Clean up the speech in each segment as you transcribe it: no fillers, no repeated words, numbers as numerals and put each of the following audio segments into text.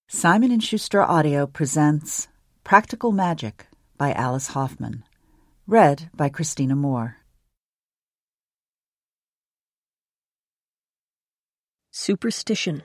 Simon & Schuster Audio presents Practical Magic by Alice Hoffman. Read by Christina Moore. Superstition.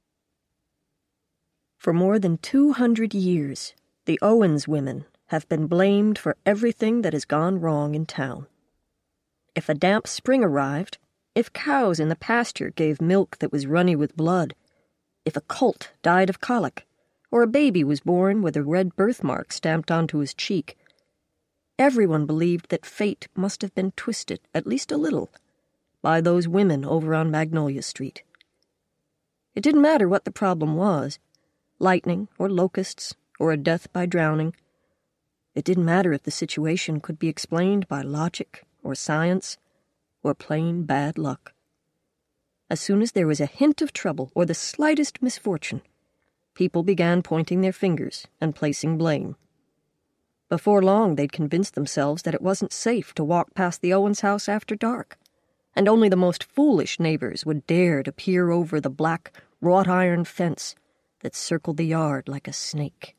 For more than 200 years, the Owens women have been blamed for everything that has gone wrong in town. If a damp spring arrived, if cows in the pasture gave milk that was runny with blood, if a colt died of colic, or a baby was born with a red birthmark stamped onto his cheek, everyone believed that fate must have been twisted, at least a little, by those women over on Magnolia Street. It didn't matter what the problem was, lightning or locusts or a death by drowning. It didn't matter if the situation could be explained by logic or science or plain bad luck. As soon as there was a hint of trouble or the slightest misfortune, people began pointing their fingers and placing blame. Before long, they'd convinced themselves that it wasn't safe to walk past the Owens house after dark, and only the most foolish neighbors would dare to peer over the black wrought-iron fence that circled the yard like a snake.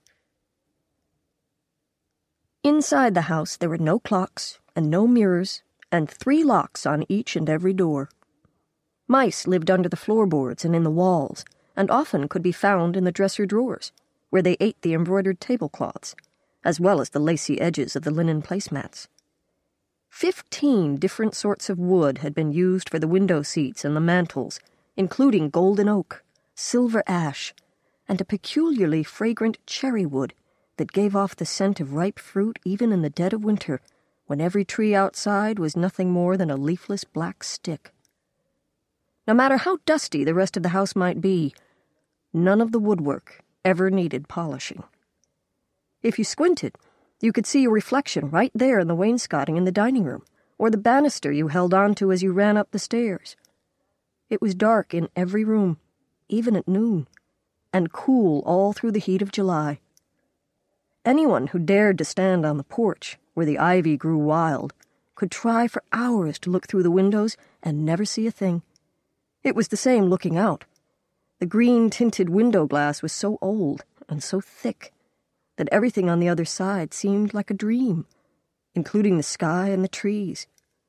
Inside the house, there were no clocks and no mirrors and 3 locks on each and every door. Mice lived under the floorboards and in the walls, and often could be found in the dresser drawers, where they ate the embroidered tablecloths, as well as the lacy edges of the linen placemats. 15 different sorts of wood had been used for the window seats and the mantels, including golden oak, silver ash, and a peculiarly fragrant cherry wood that gave off the scent of ripe fruit even in the dead of winter, when every tree outside was nothing more than a leafless black stick. No matter how dusty the rest of the house might be, none of the woodwork ever needed polishing. If you squinted, you could see a reflection right there in the wainscoting in the dining room, or the banister you held onto as you ran up the stairs. It was dark in every room, even at noon, and cool all through the heat of July. Anyone who dared to stand on the porch, where the ivy grew wild, could try for hours to look through the windows and never see a thing. It was the same looking out. The green-tinted window glass was so old and so thick that everything on the other side seemed like a dream, including the sky and the trees.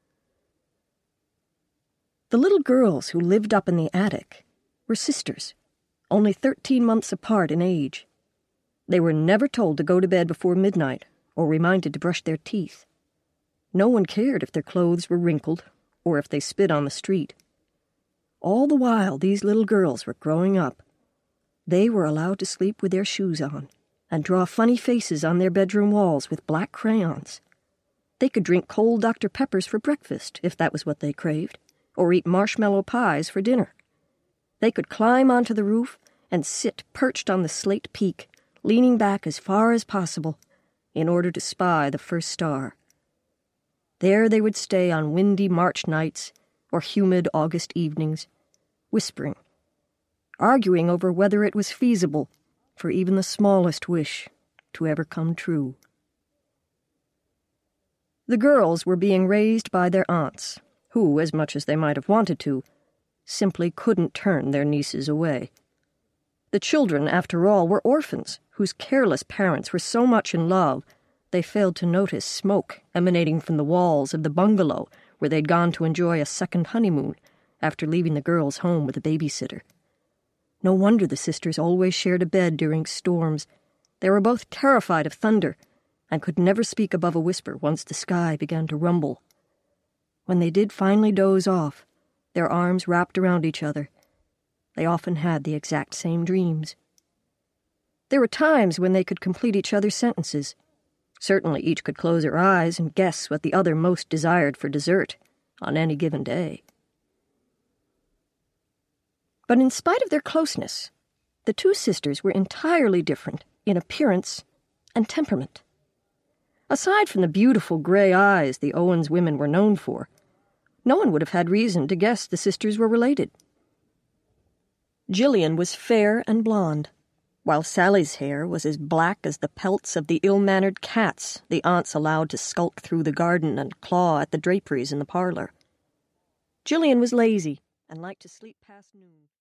The little girls who lived up in the attic were sisters, only 13 months apart in age. They were never told to go to bed before midnight or reminded to brush their teeth. No one cared if their clothes were wrinkled or if they spit on the street. All the while these little girls were growing up, they were allowed to sleep with their shoes on and draw funny faces on their bedroom walls with black crayons. They could drink cold Dr. Peppers for breakfast, if that was what they craved, or eat marshmallow pies for dinner. They could climb onto the roof and sit perched on the slate peak, leaning back as far as possible in order to spy the first star. There they would stay on windy March nights or humid August evenings, whispering, arguing over whether it was feasible for even the smallest wish to ever come true. The girls were being raised by their aunts, who, as much as they might have wanted to, simply couldn't turn their nieces away. The children, after all, were orphans whose careless parents were so much in love they failed to notice smoke emanating from the walls of the bungalow where they'd gone to enjoy a second honeymoon after leaving the girls home with a babysitter. No wonder the sisters always shared a bed during storms. They were both terrified of thunder and could never speak above a whisper once the sky began to rumble. When they did finally doze off, their arms wrapped around each other, they often had the exact same dreams. There were times when they could complete each other's sentences. Certainly each could close her eyes and guess what the other most desired for dessert on any given day. But in spite of their closeness, the two sisters were entirely different in appearance and temperament. Aside from the beautiful gray eyes the Owens women were known for, no one would have had reason to guess the sisters were related. Jillian was fair and blonde, while Sally's hair was as black as the pelts of the ill-mannered cats the aunts allowed to skulk through the garden and claw at the draperies in the parlor. Jillian was lazy and liked to sleep past noon.